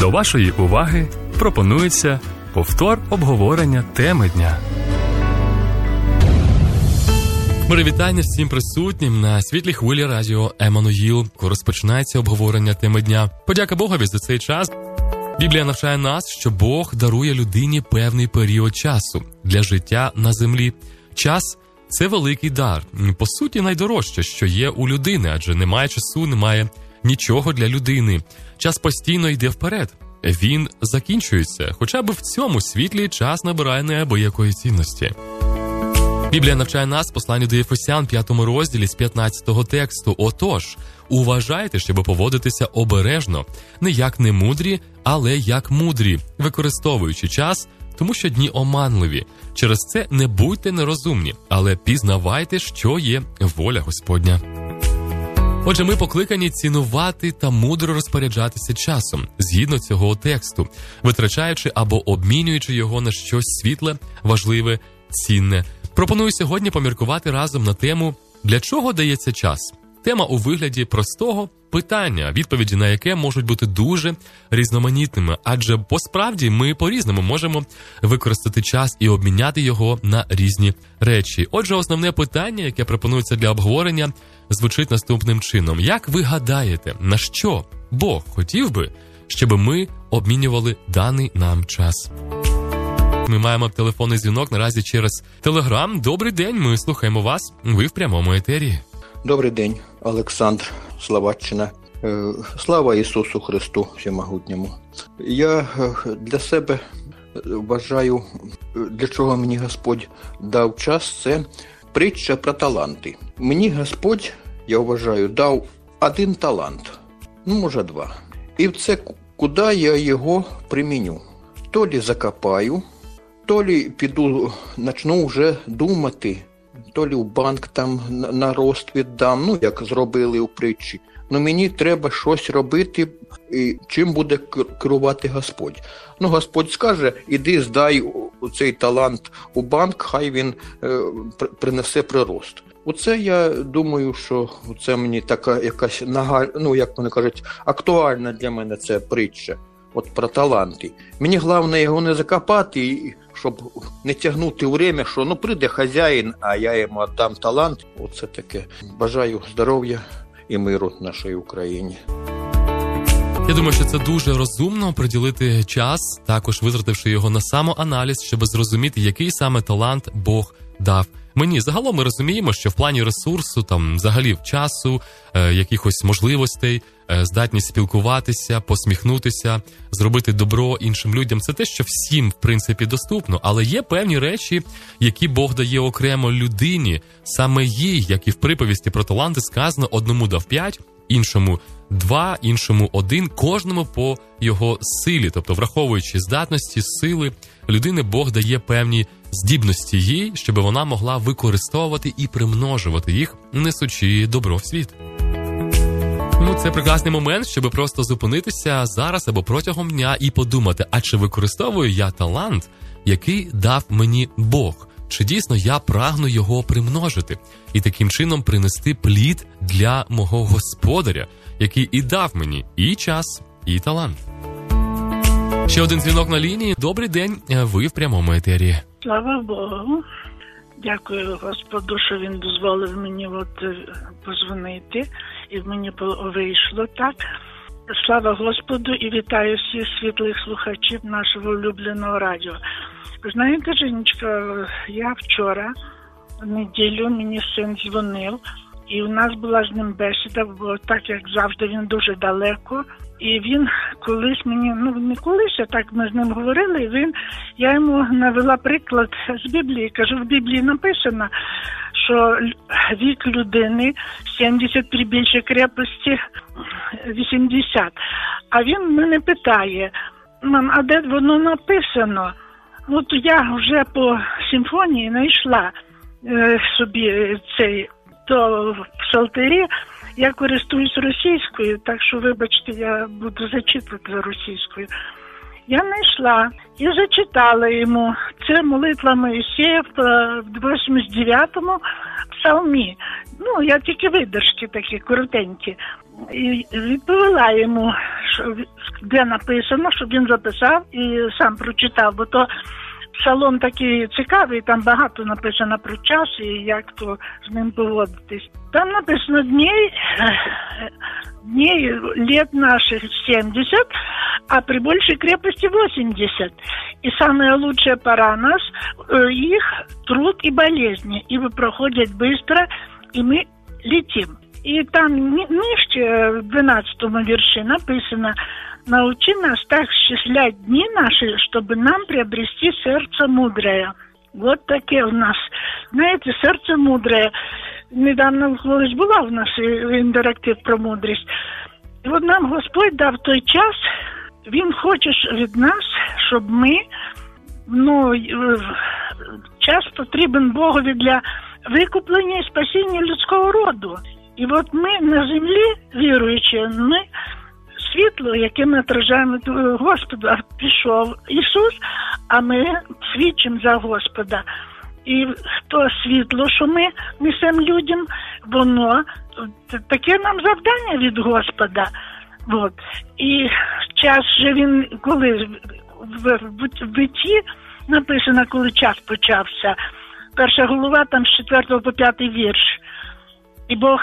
До вашої уваги пропонується повтор обговорення теми дня. Привітання всім присутнім на світлій хвилі радіо Еммануїл. Розпочинається обговорення теми дня. Подяка Богові за цей час. Біблія навчає нас, що Бог дарує людині певний період часу для життя на землі. Час – це великий дар. По суті, найдорожче, що є у людини, адже немає часу, немає нічого для людини. Час постійно йде вперед. Він закінчується, хоча б в цьому світлі час набирає неабиякої цінності. Біблія навчає нас, посланню до Ефесян, 5 розділі з 15 тексту. Отож, уважайте, щоб поводитися обережно, не як немудрі, але як мудрі, використовуючи час, тому що дні оманливі. Через це не будьте нерозумні, але пізнавайте, що є воля Господня. Отже, ми покликані цінувати та мудро розпоряджатися часом, згідно цього тексту, витрачаючи або обмінюючи його на щось світле, важливе, цінне. Пропоную сьогодні поміркувати разом на тему «Для чого дається час?». Тема у вигляді простого питання, відповіді на яке можуть бути дуже різноманітними, адже по-справді ми по-різному можемо використати час і обміняти його на різні речі. Отже, основне питання, яке пропонується для обговорення, звучить наступним чином. Як ви гадаєте, на що Бог хотів би, щоб ми обмінювали даний нам час? Ми маємо телефонний дзвінок наразі через Телеграм. Добрий день, ми слухаємо вас. Ви в прямому етері. Добрий день, Олександр, Словаччина. Слава Ісусу Христу Всемогутньому. Я для себе вважаю, для чого мені Господь дав час, це притча про таланти. Мені Господь, я вважаю, дав один талант, може два. І це куди я його приміню. То лі закопаю, то лі піду, почну вже думати, то лі в банк там на рост віддам, як зробили у притчі. Мені треба щось робити, і чим буде керувати Господь. Господь скаже, іди здай цей талант у банк, хай він принесе прирост. Оце я думаю, що це мені така якась як вони кажуть, актуальна для мене ця притча. От про таланти. Мені головне його не закопати, щоб не тягнути время, що прийде хазяїн, а я йому віддам талант. Оце таке. Бажаю здоров'я і миру нашій Україні. Я думаю, що це дуже розумно приділити час, також витративши його на самоаналіз, щоб зрозуміти, який саме талант Бог дав мені. Загалом ми розуміємо, що в плані ресурсу, взагалі часу, якихось можливостей, здатність спілкуватися, посміхнутися, зробити добро іншим людям – це те, що всім, в принципі, доступно. Але є певні речі, які Бог дає окремо людині. Саме їй, як і в приповісті про таланти, сказано, одному дав 5, іншому 2, іншому 1, кожному по його силі. Тобто, враховуючи здатності, сили людини, Бог дає певні здібності їй, щоб вона могла використовувати і примножувати їх, несучи добро в світ. Це прекрасний момент, щоб просто зупинитися зараз або протягом дня і подумати, а чи використовую я талант, який дав мені Бог? Чи дійсно я прагну його примножити і таким чином принести плід для мого Господаря, який і дав мені і час, і талант? Ще один дзвінок на лінії. Добрий день, ви в прямому етері. Слава Богу. Дякую Господу, що він дозволив мені позвонити, і мені вийшло так. Слава Господу і вітаю всіх світлих слухачів нашого улюбленого радіо. Ви знаєте, Женечка, я вчора, в неділю, мені син дзвонив, і у нас була з ним бесіда, бо так, як завжди, він дуже далеко. І він колись мені, не колись, а так ми з ним говорили, і я йому навела приклад з Біблії. Кажу, в Біблії написано, що вік людини 70 при більшій крепості 80. А він мене питає, мам, а де воно написано? Я вже по симфонії знайшла собі то в псалтирі. Я користуюсь російською, так що, вибачте, я буду зачитувати російською. Я знайшла і зачитала йому. Це молитва Моїсея в 89-му псалмі. Я тільки видержки такі коротенькі. І відповіла йому, що де написано, щоб він записав і сам прочитав, бо то псалом такий цікавий, там багато написано про час і як то з ним поводитись. Там написано дней лет наших 70, а при большей крепости 80. И самая лучшая пора нас, их труд и болезни, ибо проходят быстро, и мы летим. И там ниже, в 12 верше написано: «Научи нас так счислять дни наши, чтобы нам приобрести сердце мудрое». Вот такие у нас, знаете, сердце мудрое. Недавно колись була у нас інтерактив про мудрість. І от нам Господь дав той час, Він хоче від нас, щоб ми, час потрібен Богові для викуплення і спасіння людського роду. І от ми на землі, віруючи, ми світло, яке ми отражаємо Господа. Пішов Ісус, а ми свідчимо за Господа. І то світло, що ми несемо людям, воно таке нам завдання від Господа. От. І час же він, коли в Битті написано, коли час почався, 1 глава, там з 4 по 5 вірш. І Бог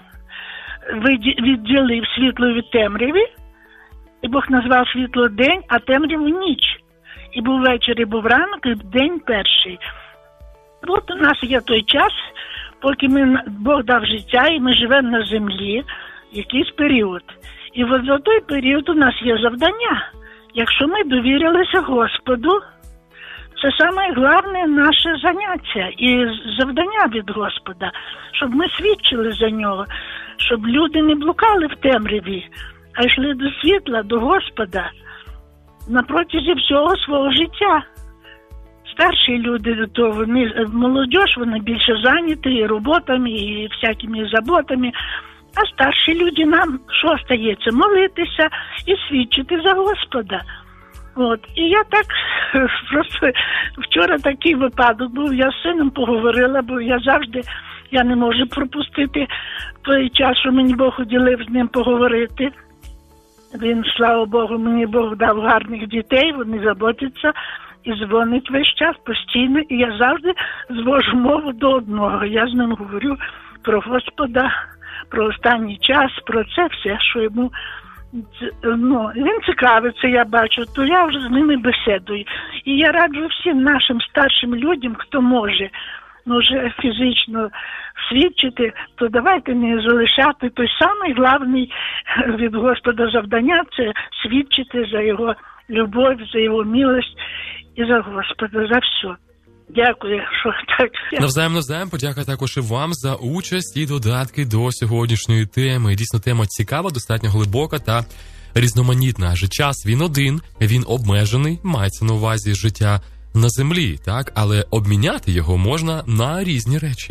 відділив світло від темряви, і Бог назвав світло день, а темряву ніч. І був вечір, і був ранок, і день перший. От у нас є той час, поки Бог дав життя, і ми живемо на землі, якийсь період. І от за той період у нас є завдання. Якщо ми довірилися Господу, це саме головне наше заняття і завдання від Господа, щоб ми свідчили за нього, щоб люди не блукали в темряві, а йшли до світла, до Господа на протязі всього свого життя. Старші люди, то вони, молодь, вони більше зайняті і роботами, і всякими заботами, а старші люди нам що стається? Молитися і свідчити за Господа. От. І я так, просто вчора такий випадок був, я з сином поговорила, бо я не можу пропустити той час, що мені Бог уділив з ним поговорити. Він, слава Богу, мені Бог дав гарних дітей, вони заботяться і дзвонить весь час постійно, і я завжди звожу мову до одного. Я з ним говорю про Господа, про останній час, про це все, що йому... він цікавиться, я бачу, то я вже з ними бесідую. І я раджу всім нашим старшим людям, хто може, вже фізично свідчити, то давайте не залишати той самий головний від Господа завдання, це свідчити за його любов, за його милость і за Господа, за все. Дякую, що так. Навзаєм, подяка також і вам за участь і додатки до сьогоднішньої теми. Дійсно, тема цікава, достатньо глибока та різноманітна. Адже час він один, він обмежений, мається на увазі життя на землі, так? Але обміняти його можна на різні речі.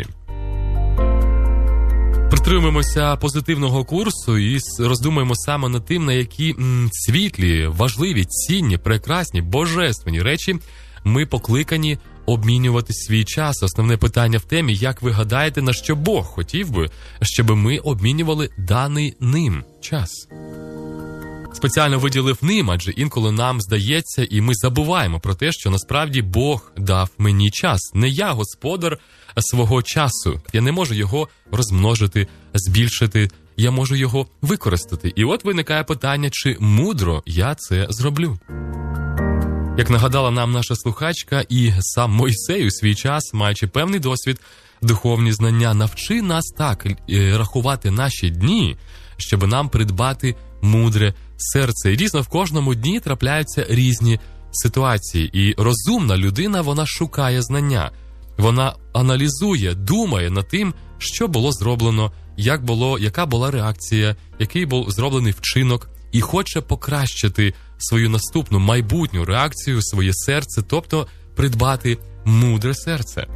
Притримуємося позитивного курсу і роздумуємо саме над тим, на які світлі, важливі, цінні, прекрасні, божественні речі ми покликані обмінювати свій час. Основне питання в темі: як ви гадаєте, на що Бог хотів би, щоб ми обмінювали даний ним час? Спеціально виділив ним, адже інколи нам здається, і ми забуваємо про те, що насправді Бог дав мені час. Не я господар свого часу. Я не можу його розмножити, збільшити, я можу його використати. І от виникає питання, чи мудро я це зроблю? Як нагадала нам наша слухачка, і сам Мойсей у свій час, маючи певний досвід, духовні знання, навчи нас так рахувати наші дні, щоб нам придбати мудре серце. І дійсно, в кожному дні трапляються різні ситуації. І розумна людина, вона шукає знання. Вона аналізує, думає над тим, що було зроблено, яка була реакція, який був зроблений вчинок, і хоче покращити свою наступну майбутню реакцію, своє серце, тобто придбати мудре серце.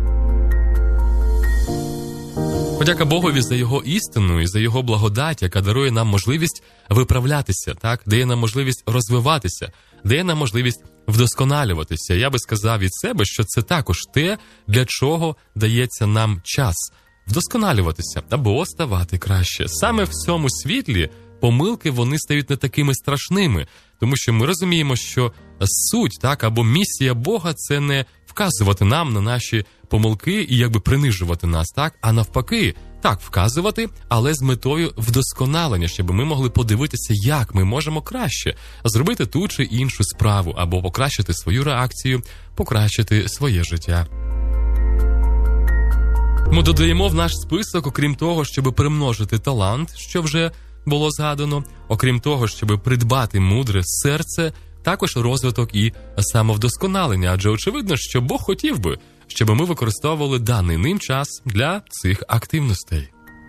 Подяка Богові за його істину і за його благодать, яка дарує нам можливість виправлятися, так? Дає нам можливість розвиватися, дає нам можливість вдосконалюватися. Я би сказав від себе, що це також те, для чого дається нам час. Вдосконалюватися або ставати краще. Саме в цьому світлі помилки, вони стають не такими страшними. Тому що ми розуміємо, що суть, так, або місія Бога – це не вказувати нам на наші помилки і якби принижувати нас, так, а навпаки, так, вказувати, але з метою вдосконалення, щоб ми могли подивитися, як ми можемо краще зробити ту чи іншу справу, або покращити свою реакцію, покращити своє життя. Ми додаємо в наш список, окрім того, щоб примножити талант, що вже було згадано, окрім того, щоб придбати мудре серце, також розвиток і самовдосконалення, адже очевидно, що Бог хотів би, щоб ми використовували даний ним час для цих активностей.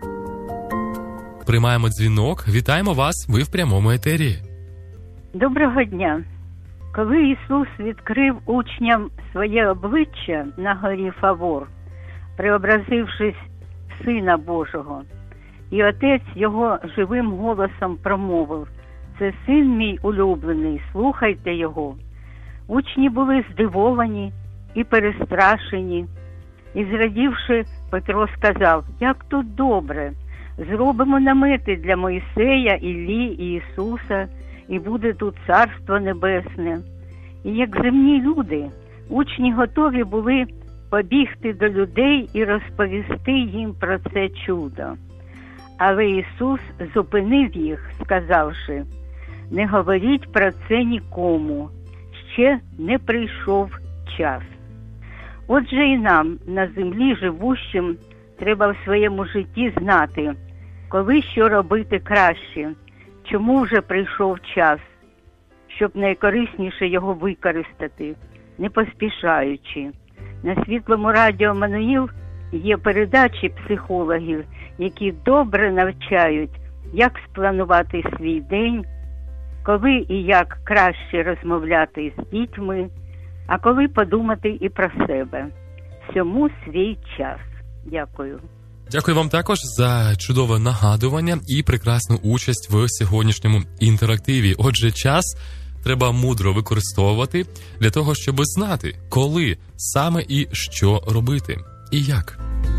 Приймаємо дзвінок. Вітаємо вас, ви в прямому етері. Доброго дня. Коли Ісус відкрив учням своє обличчя на горі Фавор, преобразившись в Сина Божого, і Отець його живим голосом промовив: «Це Син мій улюблений, слухайте його». Учні були здивовані і перестрашені. І зрадівши, Петро сказав: «Як тут добре! Зробимо намети для Мойсея, Іллі і Ісуса, і буде тут Царство Небесне». І як земні люди, учні готові були побігти до людей і розповісти їм про це чудо. Але Ісус зупинив їх, сказавши: «Не говоріть про це нікому, ще не прийшов час». Отже, і нам, на землі живущим, треба в своєму житті знати, коли що робити краще, чому вже прийшов час, щоб найкорисніше його використати, не поспішаючи. На Світлому радіо «Еммануїл» є передачі психологів, які добре навчають, як спланувати свій день, коли і як краще розмовляти з дітьми, а коли подумати і про себе. Всьому свій час. Дякую. Дякую вам також за чудове нагадування і прекрасну участь в сьогоднішньому інтерактиві. Отже, час треба мудро використовувати для того, щоб знати, коли саме і що робити, і як.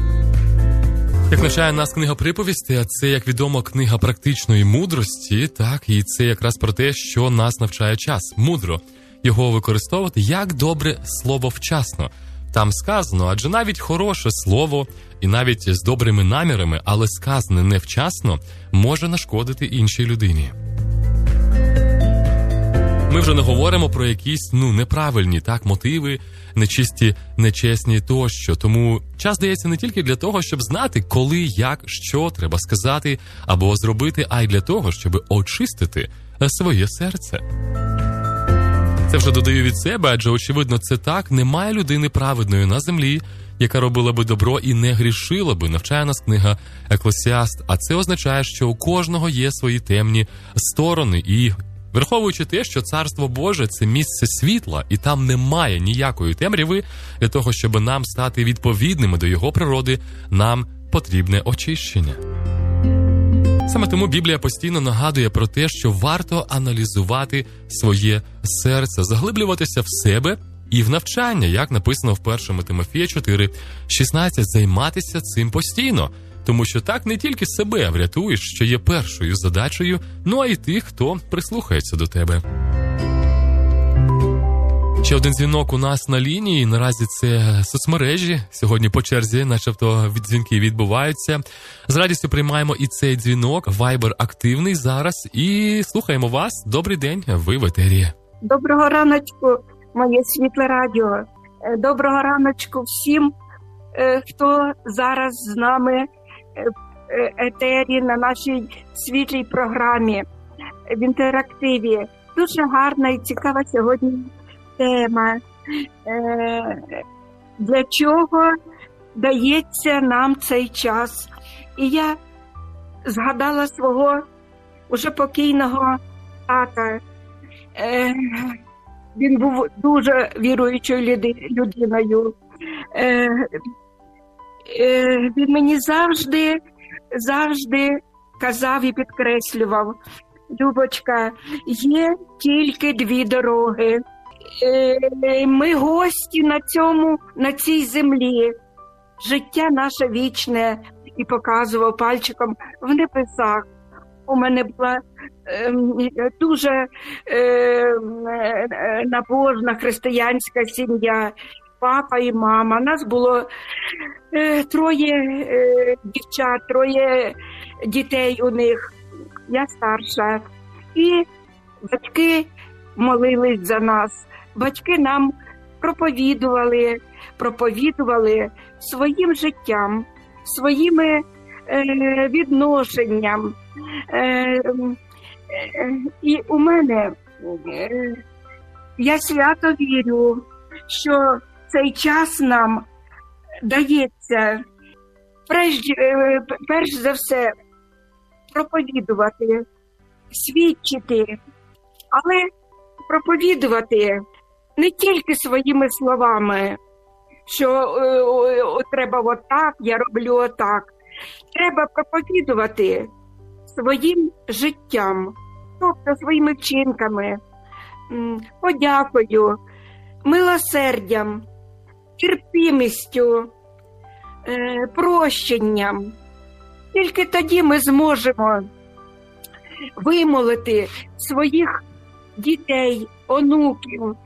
Як навчає нас книга «Приповісти», а це, як відомо, книга практичної мудрості, так, і це якраз про те, що нас навчає час. Мудро його використовувати, як добре слово вчасно. Там сказано, адже навіть хороше слово, і навіть з добрими намірами, але сказане невчасно, може нашкодити іншій людині. Ми вже не говоримо про якісь, неправильні, так, мотиви, нечисті, нечесні тощо. Тому час дається не тільки для того, щоб знати, коли, як, що треба сказати або зробити, а й для того, щоб очистити своє серце. Це вже додаю від себе, адже, очевидно, це так. Немає людини праведної на землі, яка робила би добро і не грішила би, навчає нас книга «Еклесіаст». А це означає, що у кожного є свої темні сторони. І враховуючи те, що Царство Боже – це місце світла, і там немає ніякої темряви, для того, щоб нам стати відповідними до його природи, нам потрібне очищення. Саме тому Біблія постійно нагадує про те, що варто аналізувати своє серце, заглиблюватися в себе і в навчання, як написано в 1 Тимофія 4:16, займатися цим постійно, тому що так не тільки себе врятуєш, що є першою задачею, а й тих, хто прислухається до тебе. Ще один дзвінок у нас на лінії, наразі це соцмережі, сьогодні по черзі, начебто дзвінки відбуваються. З радістю приймаємо і цей дзвінок, Viber активний зараз, і слухаємо вас. Добрий день, ви в етері. Доброго раночку, моє світле радіо. Доброго раночку всім, хто зараз з нами в етері на нашій світлій програмі в інтерактиві. Дуже гарна і цікава сьогодні тема. Для чого дається нам цей час? І я згадала свого уже покійного тата. Він був дуже віруючою людиною. Він мені завжди казав і підкреслював: Любочка, є тільки дві дороги. Ми гості на цій землі. Життя наше вічне, і показував пальчиком в небесах. у мене була дуже набожна християнська сім'я, папа і мама. Нас було 3 дівчат, 3 дітей у них, я старша. І батьки молились за нас, батьки нам проповідували своїм життям, своїми відношенням. І у мене, я свято вірю, що цей час нам дається перш за все проповідувати, свідчити, але проповідувати не тільки своїми словами, що треба отак, я роблю отак. Треба проповідувати своїм життям, тобто своїми вчинками, подякою, милосердям, терпимістю, прощенням. Тільки тоді ми зможемо вимолити своїх дітей, онуків.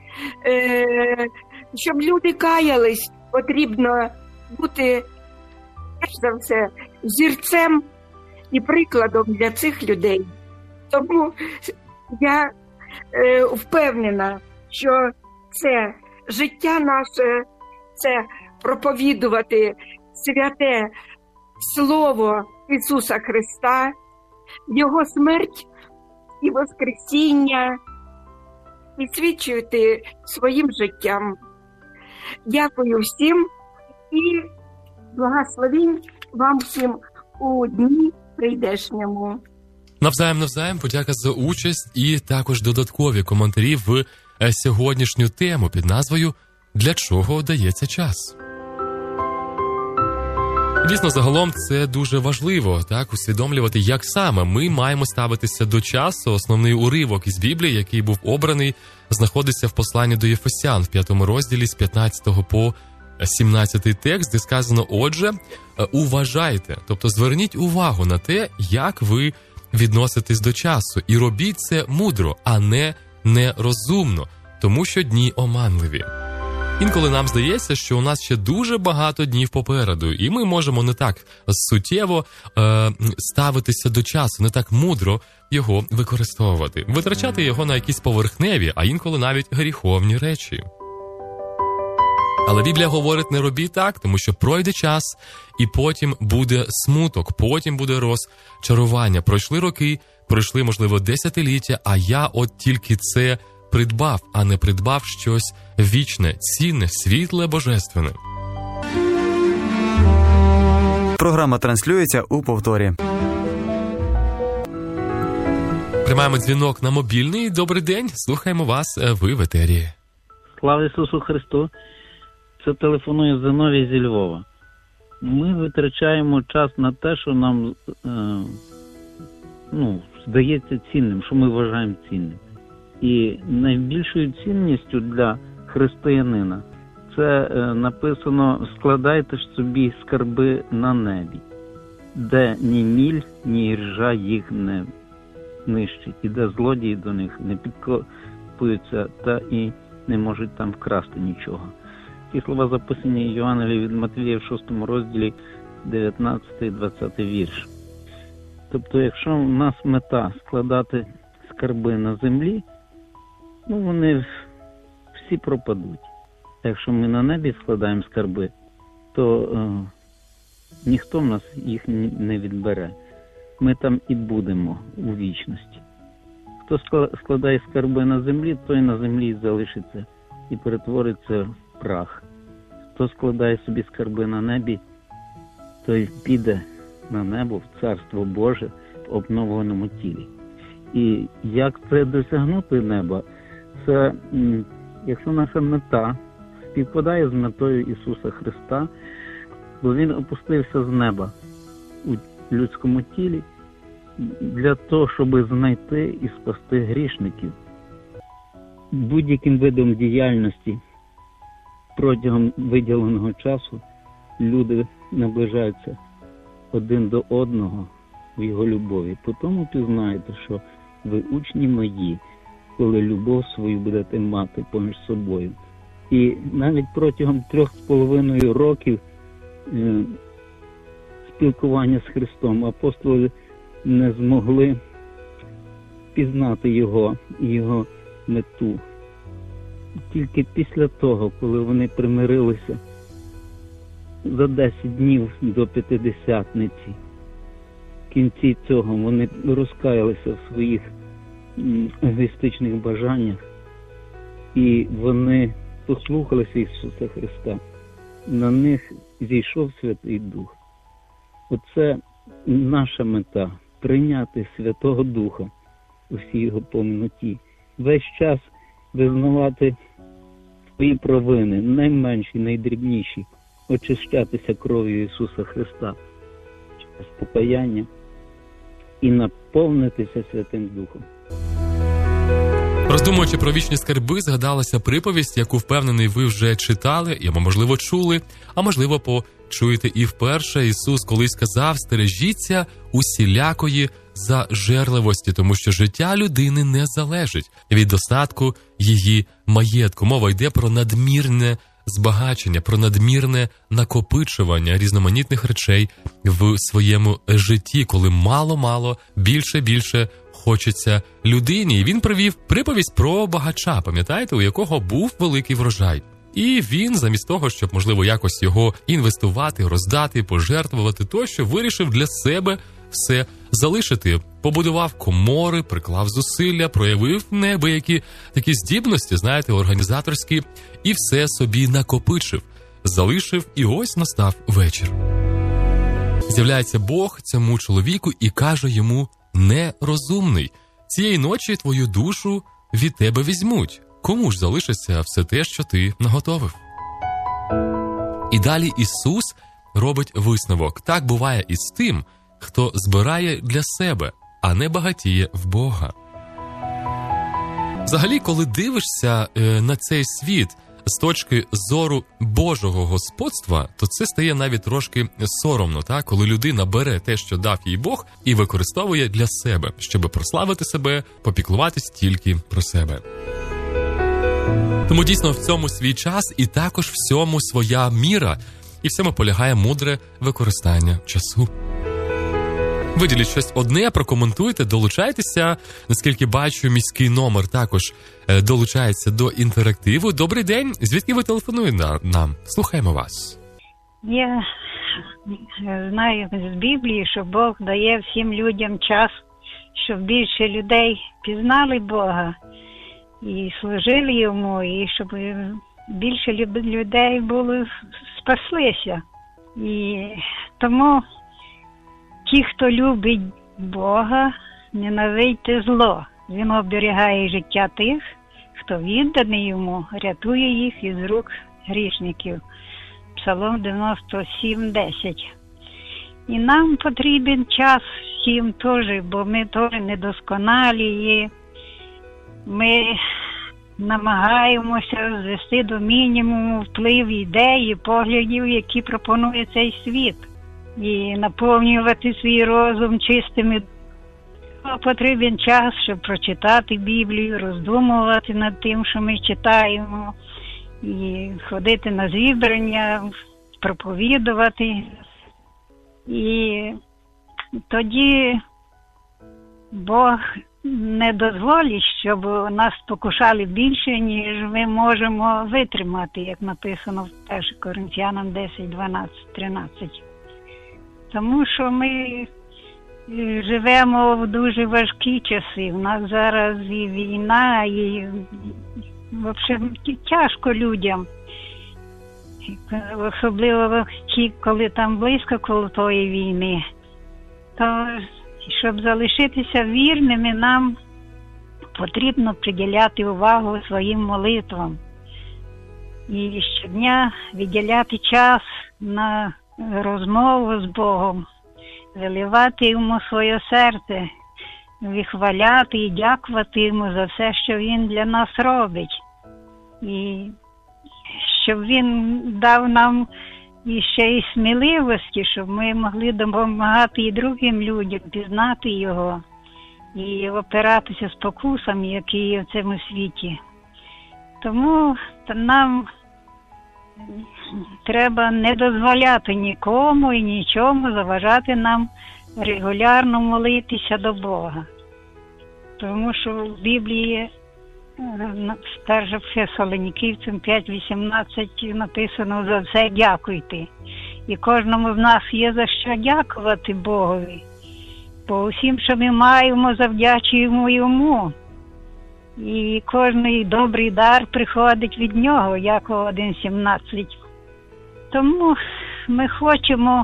Щоб люди каялись, потрібно бути, перш за все, взірцем і прикладом для цих людей. Тому я впевнена, що це життя наше, це проповідувати святе Слово Ісуса Христа, Його смерть і воскресіння, і свідчити своїм життям. Дякую всім і благословінь вам всім у дні прийдешньому. Навзаєм, подяка за участь і також додаткові коментарі в сьогоднішню тему під назвою «Для чого дається час?». Дійсно, загалом це дуже важливо, так, усвідомлювати, як саме ми маємо ставитися до часу. Основний уривок із Біблії, який був обраний, знаходиться в посланні до Єфесян в 5 розділі з 15 по 17 текст, де сказано: «Отже, уважайте», тобто зверніть увагу на те, як ви відноситесь до часу, і робіть це мудро, а не нерозумно, тому що дні оманливі. Інколи нам здається, що у нас ще дуже багато днів попереду, і ми можемо не так суттєво ставитися до часу, не так мудро його використовувати, витрачати його на якісь поверхневі, а інколи навіть гріховні речі. Але Біблія говорить: не робіть так, тому що пройде час, і потім буде смуток, потім буде розчарування. Пройшли роки, пройшли, можливо, десятиліття, а я от тільки це придбав, а не придбав щось вічне, цінне, світле, божественне. Програма транслюється у повторі. Приймаємо дзвінок на мобільний. Добрий день, слухаємо вас, ви в етері. Слава Ісусу Христу! Це телефонує Зиновій зі Львова. Ми витрачаємо час на те, що нам здається цінним, що ми вважаємо цінним. І найбільшою цінністю для християнина це написано: «Складайте ж собі скарби на небі, де ні міль, ні іржа їх не нищить, і де злодії до них не підкопуються та і не можуть там вкрасти нічого». Ці слова записані Євангелії від Матвія в 6 розділі 19-20 вірш. Тобто, якщо у нас мета складати скарби на землі, вони всі пропадуть. А якщо ми на небі складаємо скарби, то ніхто в нас їх не відбере. Ми там і будемо у вічності. Хто складає скарби на землі, той на землі залишиться і перетвориться в прах. Хто складає собі скарби на небі, той піде на небо, в Царство Боже, в обновленому тілі. І як це досягнути неба? Це, якщо наша мета співпадає з метою Ісуса Христа, бо Він опустився з неба у людському тілі для того, щоб знайти і спасти грішників. Будь-яким видом діяльності протягом виділеного часу люди наближаються один до одного в Його любові. По тому пізнаєте, що ви учні мої, коли любов свою будете мати поміж собою. І навіть протягом 3,5 років спілкування з Христом апостоли не змогли пізнати Його і Його мету. Тільки після того, коли вони примирилися за 10 днів до П'ятидесятниці, в кінці цього вони розкаялися в своїх егоїстичних бажаннях, і вони послухалися Ісуса Христа. На них зійшов Святий Дух. Оце наша мета – прийняти Святого Духа у всій Його повноті. Весь час визнавати свої провини, найменші, найдрібніші, очищатися кров'ю Ісуса Христа через покаяння і наповнитися Святим Духом. Роздумуючи про вічні скарби, згадалася приповість, яку, впевнений, ви вже читали, або, можливо, чули, а, можливо, почуєте і вперше. Ісус колись сказав: «Стережіться усілякої зажерливості, тому що життя людини не залежить від достатку її маєтку». Мова йде про надмірне збагачення, про надмірне накопичування різноманітних речей в своєму житті, коли мало-мало, більше хочеться людині. І він привів приповість про багача, пам'ятаєте, у якого був великий врожай. І він, замість того, щоб, можливо, якось його інвестувати, роздати, пожертвувати тощо, вирішив для себе все залишити. Побудував комори, приклав зусилля, проявив неабиякі такі здібності, знаєте, організаторські, і все собі накопичив, залишив, і ось настав вечір. З'являється Бог цьому чоловіку і каже йому: «Нерозумний, цієї ночі твою душу від тебе візьмуть. Кому ж залишиться все те, що ти наготовив?» І далі Ісус робить висновок. Так буває і з тим, хто збирає для себе, а не багатіє в Бога. Взагалі, коли дивишся на цей світ з точки зору Божого господства, то це стає навіть трошки соромно, так? Коли людина бере те, що дав їй Бог, і використовує для себе, щоб прославити себе, попіклуватись тільки про себе. Тому дійсно в цьому свій час і також в цьому своя міра, і в цьому полягає мудре використання часу. Виділіть щось одне, прокоментуйте, долучайтеся. Наскільки бачу, міський номер також долучається до інтерактиву. Добрий день, звідки ви телефонуєте нам? Слухаємо вас. Я знаю з Біблії, що Бог дає всім людям час, щоб більше людей пізнали Бога і служили Йому, і щоб більше людей було спаслися. І тому ті, хто любить Бога, ненавидьте зло. Він оберігає життя тих, хто відданий Йому, рятує їх із рук грішників. Псалом 97:10. І нам потрібен час всім теж, бо ми теж недосконалі, і ми намагаємося звести до мінімуму вплив ідей і поглядів, які пропонує цей світ. І наповнювати свій розум чистими. Потрібен час, щоб прочитати Біблію, роздумувати над тим, що ми читаємо, і ходити на зібрання, проповідувати. І тоді Бог не дозволить, щоб нас спокушали більше, ніж ми можемо витримати, як написано в 1 Коринфянам 10, 12, 13. Тому що ми живемо в дуже важкі часи. У нас зараз і війна, і взагалі тяжко людям. Особливо ті, коли там близько коло тої війни. То, щоб залишитися вірними, нам потрібно приділяти увагу своїм молитвам. І щодня виділяти час на розмову з Богом, виливати Йому своє серце, вихваляти і дякувати Йому за все, що Він для нас робить. І щоб Він дав нам і ще й сміливості, щоб ми могли допомагати і другим людям пізнати його і опиратися спокусам, які є в цьому світі. Тому нам треба не дозволяти нікому і нічому заважати нам регулярно молитися до Бога. Тому що в Біблії, перше Фесалонікійцям 5:18 написано: за все дякуйте. І кожному з нас є за що дякувати Богові. Бо усім, що ми маємо, завдячуємо йому. І кожний добрий дар приходить від нього, Якова 1:17. Тому ми хочемо,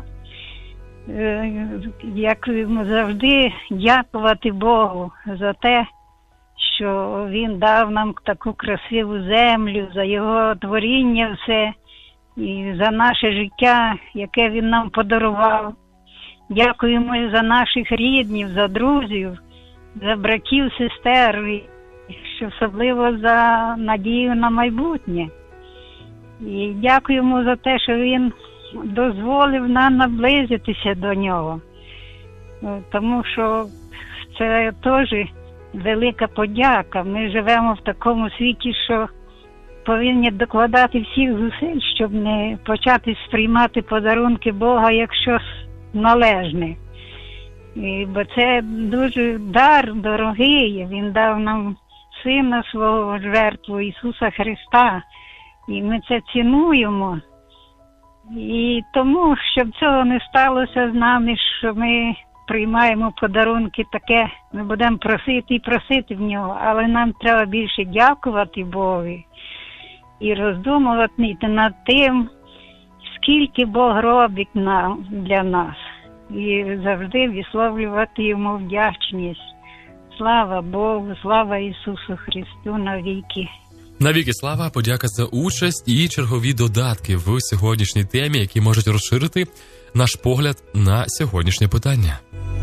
як завжди, дякувати Богу за те, що Він дав нам таку красиву землю, за Його творіння все, і за наше життя, яке Він нам подарував. Дякуємо за наших рідних, за друзів, за братів, сестер, і особливо за надію на майбутнє. І дякуємо за те, що Він дозволив нам наблизитися до Нього. Тому що це теж велика подяка. Ми живемо в такому світі, що повинні докладати всіх зусиль, щоб не почати сприймати подарунки Бога як щось належне. Бо це дуже дар дорогий. Він дав нам Сина свого жертву, Ісуса Христа. І ми це цінуємо. І тому, щоб цього не сталося з нами, що ми приймаємо подарунки таке, ми будемо просити і просити в нього, але нам треба більше дякувати Богові і роздумувати над тим, скільки Бог робить для нас, і завжди висловлювати йому вдячність. Слава Богу, слава Ісусу Христу навіки. Навіки слава, подяка за участь і чергові додатки в сьогоднішній темі, які можуть розширити наш погляд на сьогоднішнє питання.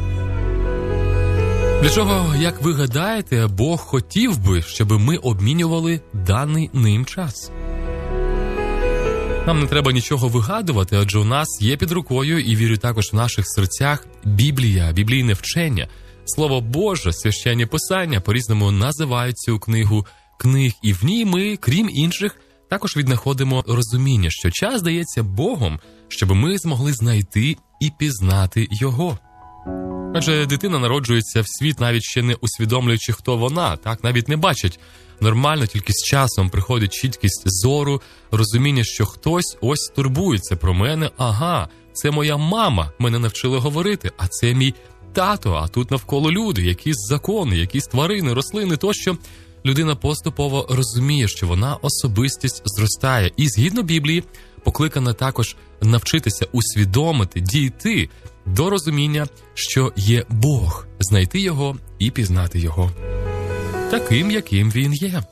Для чого, як ви гадаєте, Бог хотів би, щоб ми обмінювали даний ним час? Нам не треба нічого вигадувати, адже у нас є під рукою, і вірю також в наших серцях, Біблія, біблійне вчення. Слово Боже, священні писання по-різному називають цю книгу книг, і в ній ми, крім інших, також віднаходимо розуміння, що час дається Богом, щоб ми змогли знайти і пізнати Його. Адже дитина народжується в світ, навіть ще не усвідомлюючи, хто вона, так, навіть не бачить. Нормально, тільки з часом приходить чіткість зору, розуміння, що хтось ось турбується про мене, ага, це моя мама, мене навчили говорити, а це мій тато, а тут навколо люди, якісь закони, якісь тварини, рослини тощо. Людина поступово розуміє, що вона особистість зростає. І згідно Біблії, покликана також навчитися усвідомити, дійти до розуміння, що є Бог, знайти Його і пізнати Його. Таким, яким Він є.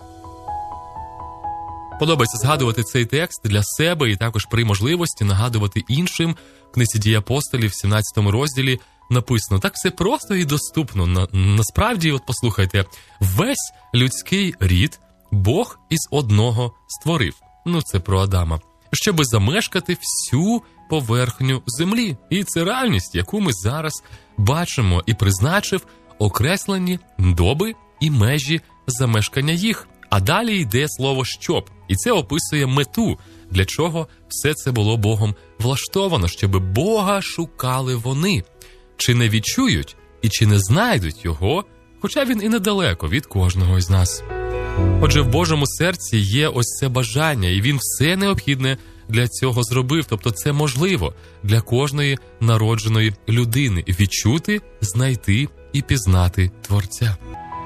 Подобається згадувати цей текст для себе і також при можливості нагадувати іншим. В книзі «Дії апостолів» в 17 розділі написано, так все просто і доступно. Насправді, от послухайте, весь людський рід Бог із одного створив. Ну, це про Адама. Щоби замешкати всю поверхню землі. І це реальність, яку ми зараз бачимо, і призначив окреслені доби і межі замешкання їх. А далі йде слово «щоб». І це описує мету, для чого все це було Богом влаштовано, щоби Бога шукали вони. Чи не відчують і чи не знайдуть Його, хоча Він і недалеко від кожного із нас. Отже, в Божому серці є ось це бажання, і Він все необхідне для цього зробив. Тобто це можливо для кожної народженої людини – відчути, знайти і пізнати Творця.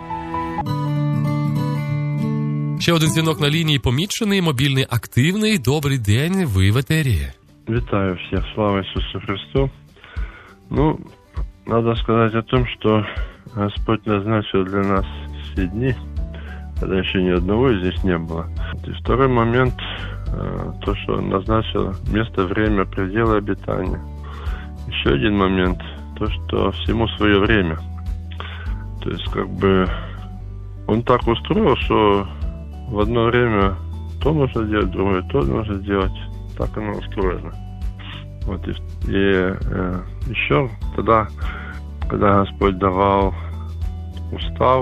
Ще один дзвінок на лінії помічений, мобільний активний. Добрий день, ви в етері. Вітаю всех, слава Иисусу Христу. Ну, надо сказать о том, что Господь назначил для нас все дни, когда еще ни одного здесь не было. И второй момент, то, что Он назначил место, время, пределы обитания. Еще один момент, то, что всему свое время. То есть, как бы, Он так устроил, что в одно время то нужно делать, другое то нужно делать. так оно устроено. Вот и еще тогда, когда Господь давал устав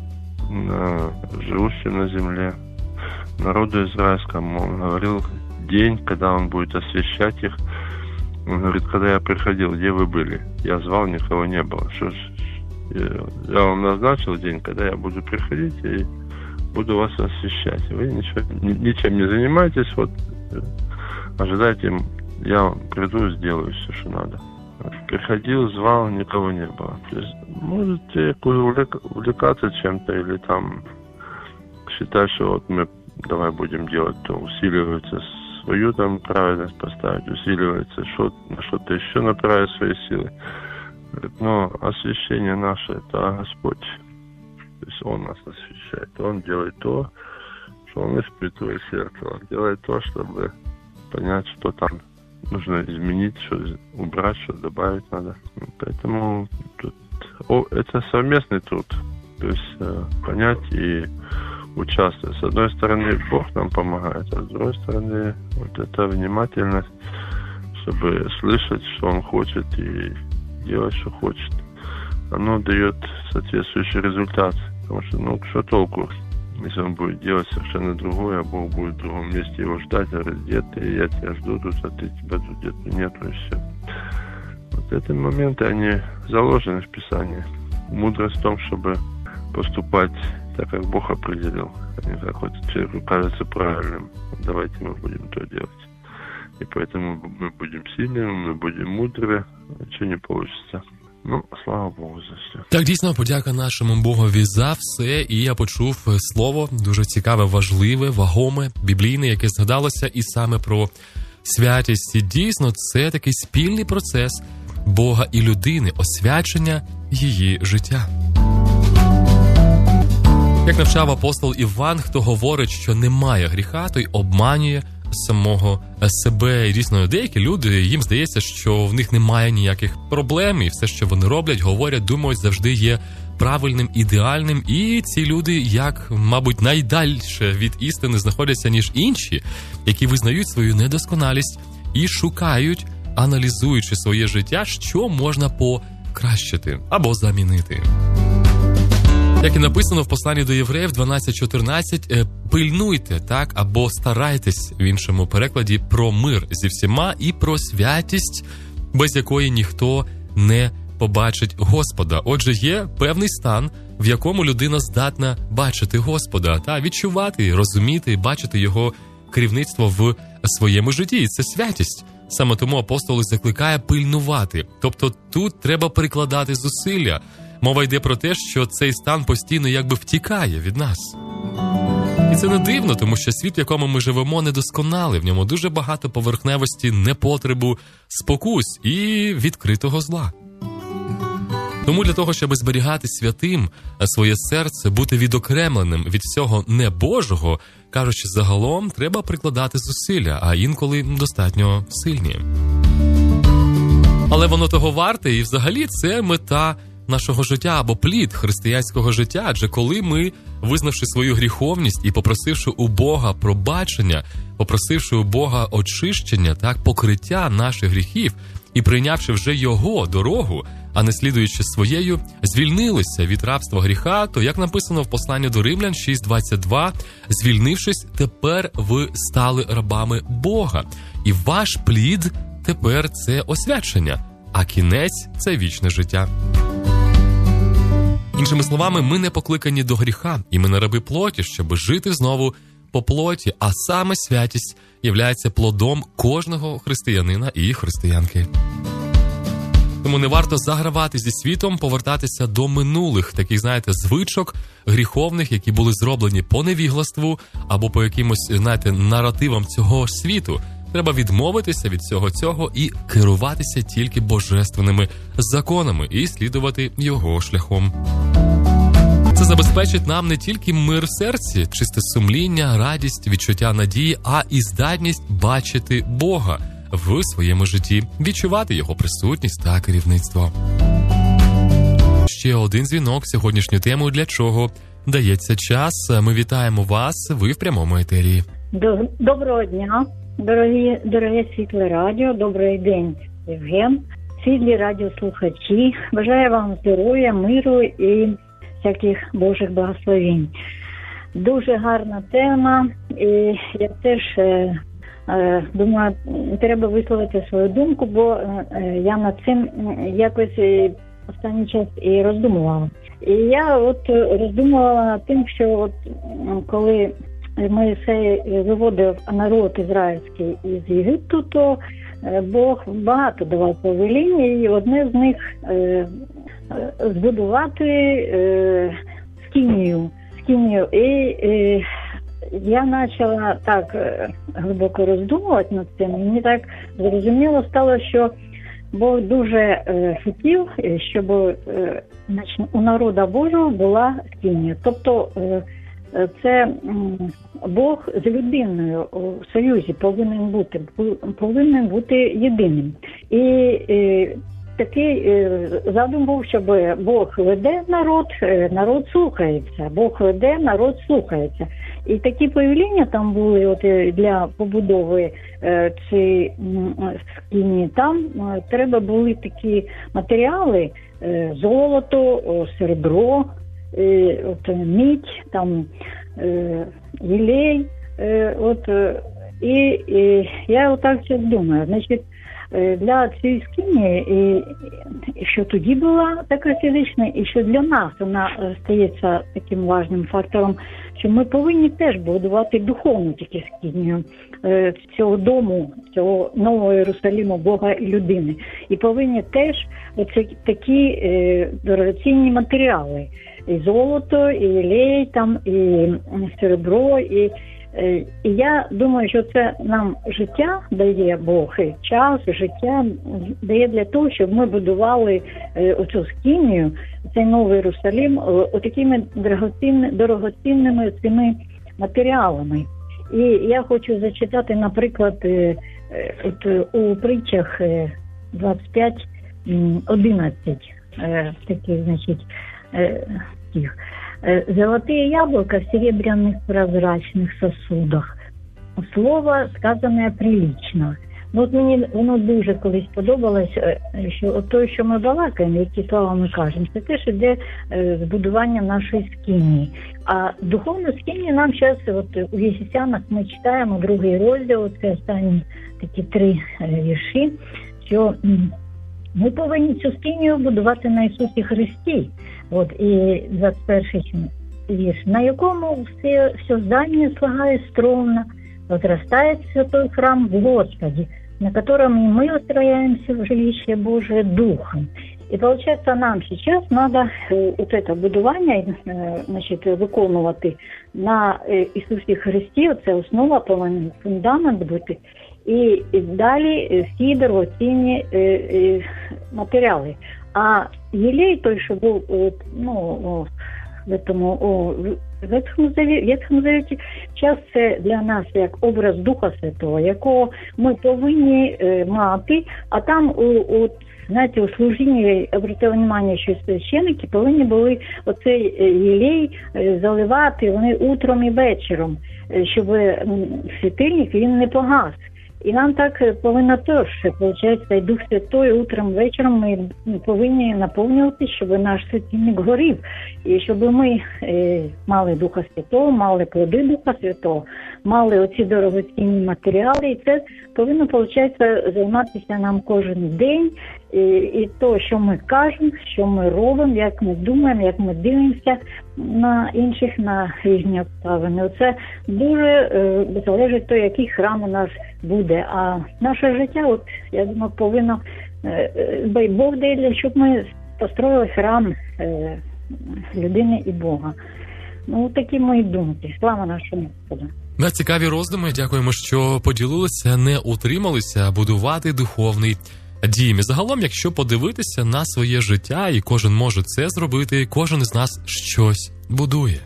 живущим на земле народу израильскому, Он говорил день, когда Он будет освящать их. Он говорит, когда я приходил, где вы были? Я звал, никого не было. Что ж, я вам назначил день, когда я буду приходить и буду вас освящать. Вы ничем не занимаетесь, вот ожидайте, я приду и сделаю все, что надо. Приходил, звал, никого не было. То есть можете увлекаться чем-то или там считать, что вот мы давай будем делать, то усиливается свою там праведность поставить, усиливается на что-то еще направить свои силы. Но освящение наше — это Господь. То есть Он нас освящает. Он делает то, что Он испытывает сердце. Он делает то, чтобы понять, что там нужно изменить, что убрать, что добавить надо. Поэтому тут, это совместный труд. То есть понять и участвовать. С одной стороны, Бог нам помогает, а с другой стороны, вот эта внимательность, чтобы слышать, что Он хочет, и делать, что хочет, оно дает соответствующий результат. Потому что, что толку, если Он будет делать совершенно другое, а Бог будет в другом месте его ждать, говорит, где ты, я тебя жду тут, а ты тебя тут где-то нету, и все. Вот эти моменты, они заложены в Писании. Мудрость в том, чтобы поступать так, как Бог определил, а не как вот человеку кажется правильным. Давайте мы будем то делать. И поэтому мы будем сильными, мы будем мудрые, ничего не получится. Слава Богу за все. Так, дійсно, подяка нашому Богові за все. І я почув слово дуже цікаве, важливе, вагоме, біблійне, яке згадалося і саме про святість. І дійсно, це такий спільний процес Бога і людини, освячення її життя. Як навчав апостол Іван, хто говорить, що немає гріха, той обманює самого себе. І дійсно, деякі люди, їм здається, що в них немає ніяких проблем, і все, що вони роблять, говорять, думають, завжди є правильним, ідеальним. І ці люди, як, мабуть, найдальше від істини знаходяться, ніж інші, які визнають свою недосконалість і шукають, аналізуючи своє життя, що можна покращити або замінити. Як і написано в посланні до Євреїв 12:14, пильнуйте, так, або старайтесь, в іншому перекладі, про мир зі всіма і про святість, без якої ніхто не побачить Господа. Отже, є певний стан, в якому людина здатна бачити Господа, та відчувати, розуміти, бачити Його керівництво в своєму житті. І це святість. Саме тому апостол закликає пильнувати. Тобто тут треба прикладати зусилля. Мова йде про те, що цей стан постійно якби втікає від нас. І це не дивно, тому що світ, в якому ми живемо, недосконалий. В ньому дуже багато поверхневості, непотребу, спокус і відкритого зла. Тому для того, щоб зберігати святим своє серце, бути відокремленим від всього небожого, кажучи загалом, треба прикладати зусилля, а інколи достатньо сильні. Але воно того варте, і взагалі це мета нашого життя або плід християнського життя, адже коли ми, визнавши свою гріховність і попросивши у Бога пробачення, попросивши у Бога очищення, так, покриття наших гріхів і прийнявши вже Його дорогу, а не слідуючи своєю, звільнилися від рабства гріха, то, як написано в посланні до Римлян 6:22, звільнившись, тепер ви стали рабами Бога. І ваш плід тепер це освячення, а кінець – це вічне життя. Іншими словами, ми не покликані до гріха, і ми не раби плоті, щоб жити знову по плоті, а саме святість являється плодом кожного християнина і християнки. Тому не варто загравати зі світом, повертатися до минулих, таких, знаєте, звичок гріховних, які були зроблені по невігластву або по якимось, знаєте, наративам цього світу. Треба відмовитися від всього цього і керуватися тільки божественними законами і слідувати його шляхом. Це забезпечить нам не тільки мир в серці, чисте сумління, радість, відчуття надії, а і здатність бачити Бога в своєму житті, відчувати його присутність та керівництво. Ще один дзвінок, сьогоднішню тему «Для чого дається час». Ми вітаємо вас, ви в прямому етері. Доброго дня. Дороге світле радіо, добрий день, Євген. Світлі радіослухачі, бажаю вам здоров'я, миру і всяких Божих благословень. Дуже гарна тема, і я теж думаю, треба висловити свою думку, бо я над цим якось останній час і роздумувала. І я от роздумувала над тим, що от коли Моїсей виводив народ ізраїльський із Єгипту, то Бог багато давав повелінь, і одне з них збудувати скинію. І я почала так глибоко роздумувати над цим, і мені так зрозуміло стало, що Бог дуже хотів, щоб у народу Божого була скинія. Тобто це Бог з людиною у союзі повинен бути єдиним. І такий задум був, щоб Бог веде народ слухається. Бог веде, народ слухається. І такі повеління там були от для побудови цієї скині. Там треба були такі матеріали: золото, серебро, мідь, там єлей. І я отак зараз думаю, значить, для цієї скині, і що тоді була така фізична, і що для нас вона стається таким важним фактором, що ми повинні теж будувати духовну тільки скинію цього дому, цього нового Єрусалиму, Бога і людини. І повинні теж такі дорогоцінні матеріали: і золото, і єлей, там, і серебро, і я думаю, що це нам життя дає Бог, і час, життя дає для того, щоб ми будували оцю скинію, цей новий Єрусалим, отакими дорогоцінними цими матеріалами. І я хочу зачитати, наприклад, у притчах 25:11, такі, значить, тих. «Золотые яблоко в серебряных прозрачных сосудах. Слово, сказане прилично». Ну, от мені воно дуже колись подобалось, що от те, що ми балакаємо, які слова ми кажемо, це теж іде збудування нашої скинії. А духовну скинію нам зараз, от у Єфесянах ми читаємо 2-й розділ, це останні такі 3 вірші, що ми повинні цю скинію будувати на Ісусі Христі. От, і 21-й вірш, на якому все здание слагает стромно, возрастает святой храм в Господе, на котором и мы устрояемся в жилище Божие Духом. И получается, нам сейчас надо вот это будування, значить, виконувати на Ісусі Христі, це основа, повинен фундамент бути, і далі всі дорогоцінні матеріали. А єлей той, що був, в Ветхому Завіті, час це для нас як образ Духа Святого, якого ми повинні мати, а там знаєте, у служінні, обратили увагу, що священники повинні були оцей єлей заливати вони утром і вечором, щоб світильник він не погас. І нам так повинно теж, виходить, і Дух Святой утром, вечором ми повинні наповнювати, щоб наш світильник горів. І щоб ми мали Духа Святого, мали плоди Духа Святого, мали оці дорогоцінні матеріали. І це повинно, виходить, займатися нам кожен день. І то, що ми кажемо, що ми робимо, як ми думаємо, як ми дивимося на інших, на різні обставини. Оце дуже залежить від того, який храм у нас буде. А наше життя, от, я думаю, повинно, Бог дає, щоб ми построїли храм людини і Бога. Ну, такі мої думки. Слава нашому Господу. На цікаві роздуми. Дякуємо, що поділилися, не утрималися будувати духовний дім. І загалом, якщо подивитися на своє життя, і кожен може це зробити, кожен із нас щось будує.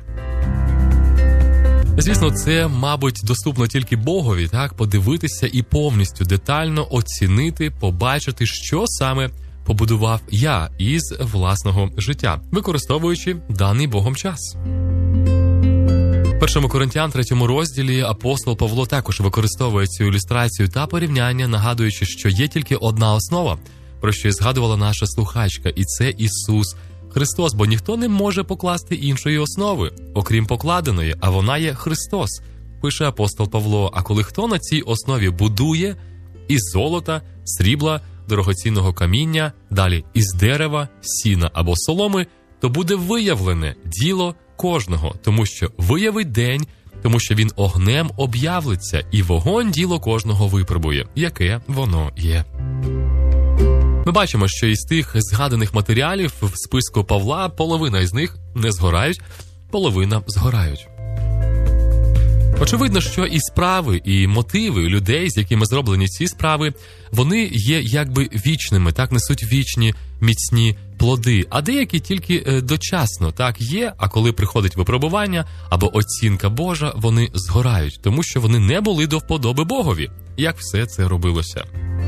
Звісно, це, мабуть, доступно тільки Богові, так, подивитися і повністю детально оцінити, побачити, що саме побудував я із власного життя, використовуючи даний Богом час. В 1 Коринтян 3 розділі апостол Павло також використовує цю ілюстрацію та порівняння, нагадуючи, що є тільки одна основа, про що і згадувала наша слухачка, і це Ісус Христос, бо ніхто не може покласти іншої основи, окрім покладеної, а вона є Христос, пише апостол Павло. А коли хто на цій основі будує із золота, срібла, дорогоцінного каміння, далі із дерева, сіна або соломи, то буде виявлене діло кожного, тому що виявить день, тому що він огнем об'явиться, і вогонь діло кожного випробує, яке воно є. Ми бачимо, що із тих згаданих матеріалів в списку Павла половина із них не згорають, половина згорають. Очевидно, що і справи, і мотиви людей, з якими зроблені ці справи, вони є якби вічними, так, несуть вічні, міцні плоди, а деякі тільки дочасно, так, є, а коли приходить випробування або оцінка Божа, вони згорають, тому що вони не були до вподоби Богові, як все це робилося.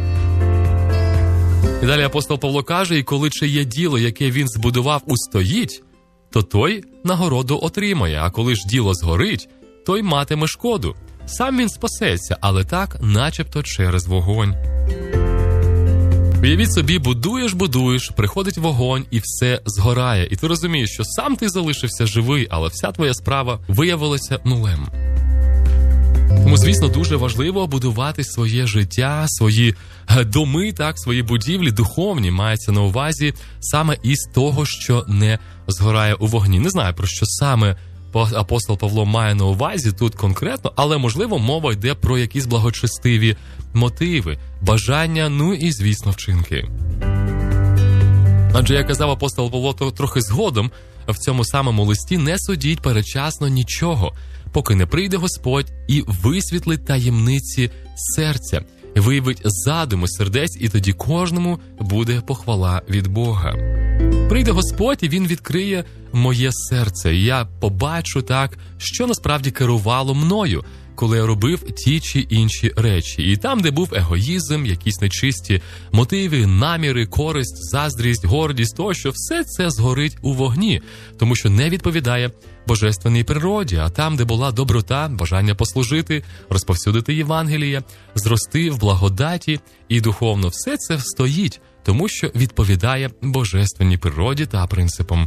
І далі апостол Павло каже, і коли чиє діло, яке він збудував, устоїть, то той нагороду отримає, а коли ж діло згорить, той матиме шкоду. Сам він спасеться, але так, начебто через вогонь. Уявіть собі, будуєш, приходить вогонь і все згорає. І ти розумієш, що сам ти залишився живий, але вся твоя справа виявилася нулем. Тому, звісно, дуже важливо будувати своє життя, свої доми, так, свої будівлі, духовні, мається на увазі саме із того, що не згорає у вогні. Не знаю, про що саме апостол Павло має на увазі тут конкретно, але, можливо, мова йде про якісь благочестиві мотиви, бажання, ну і, звісно, вчинки. Адже, як казав апостол Павло трохи згодом, в цьому самому листі: не судіть передчасно нічого, поки не прийде Господь і висвітлить таємниці серця, виявить задуми сердець, і тоді кожному буде похвала від Бога. Прийде Господь, і Він відкриє моє серце, і я побачу так, що насправді керувало мною, коли я робив ті чи інші речі. І там, де був егоїзм, якісь нечисті мотиви, наміри, користь, заздрість, гордість, тощо, все це згорить у вогні, тому що не відповідає божественній природі. А там, де була доброта, бажання послужити, розповсюдити Євангеліє, зрости в благодаті і духовно, все це стоїть, тому що відповідає божественній природі та принципам.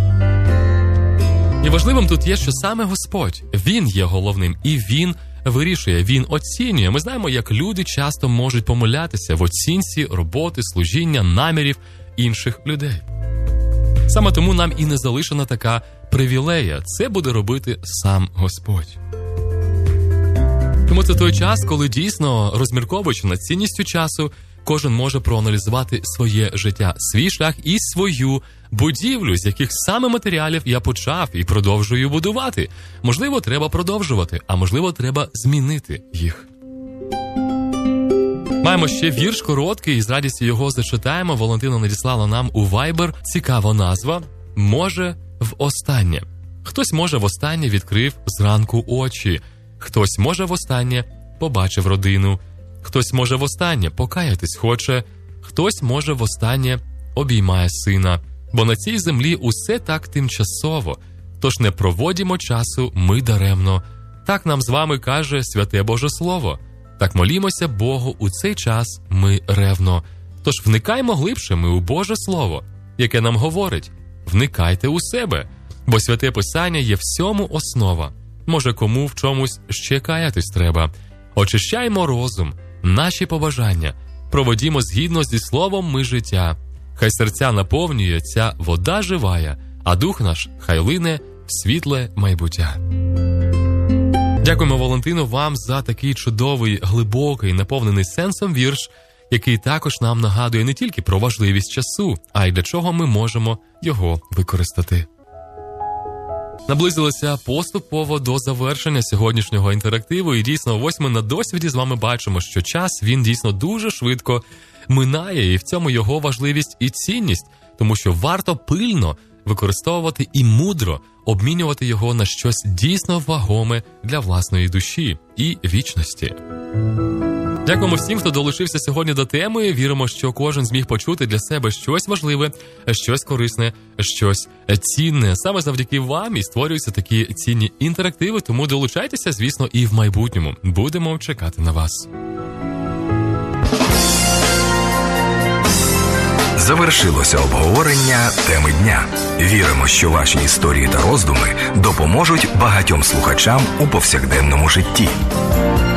І важливим тут є, що саме Господь, Він є головним, і Він вирішує, Він оцінює. Ми знаємо, як люди часто можуть помилятися в оцінці роботи, служіння, намірів інших людей. Саме тому нам і не залишена така привілея. Це буде робити сам Господь. Тому це той час, коли дійсно, розмірковуючи над цінністю часу, кожен може проаналізувати своє життя, свій шлях і свою будівлю, з яких саме матеріалів я почав і продовжую будувати. Можливо, треба продовжувати, а можливо, треба змінити їх. Маємо ще вірш короткий, і з радістю його зачитаємо. Валентина надіслала нам у Viber. Цікава назва «Може востаннє». Хтось, може, востаннє відкрив зранку очі. Хтось, може, востаннє побачив родину. Хтось, може, востаннє покаятись хоче. Хтось, може, востаннє обіймає сина. Бо на цій землі усе так тимчасово. Тож не проводімо часу ми даремно. Так нам з вами каже святе Боже Слово. Так молімося Богу у цей час ми ревно. Тож вникаймо глибше ми у Боже Слово, яке нам говорить: вникайте у себе, бо святе Писання є всьому основа. Може, кому в чомусь ще каятись треба. Очищаймо розум, наші побажання, проводімо згідно зі Словом ми життя. Хай серця наповнює ця вода живая, а дух наш хай лине в світле майбуття. Дякуємо, Валентино, вам за такий чудовий, глибокий, наповнений сенсом вірш, який також нам нагадує не тільки про важливість часу, а й для чого ми можемо його використати. Наблизилися поступово до завершення сьогоднішнього інтерактиву, і дійсно, ось ми на досвіді з вами бачимо, що час, він дійсно дуже швидко минає, і в цьому його важливість і цінність, тому що варто пильно використовувати і мудро обмінювати його на щось дійсно вагоме для власної душі і вічності. Дякуємо всім, хто долучився сьогодні до теми. Віримо, що кожен зміг почути для себе щось важливе, щось корисне, щось цінне. Саме завдяки вам і створюються такі цінні інтерактиви, тому долучайтеся, звісно, і в майбутньому. Будемо чекати на вас. Завершилося обговорення теми дня. Віримо, що ваші історії та роздуми допоможуть багатьом слухачам у повсякденному житті.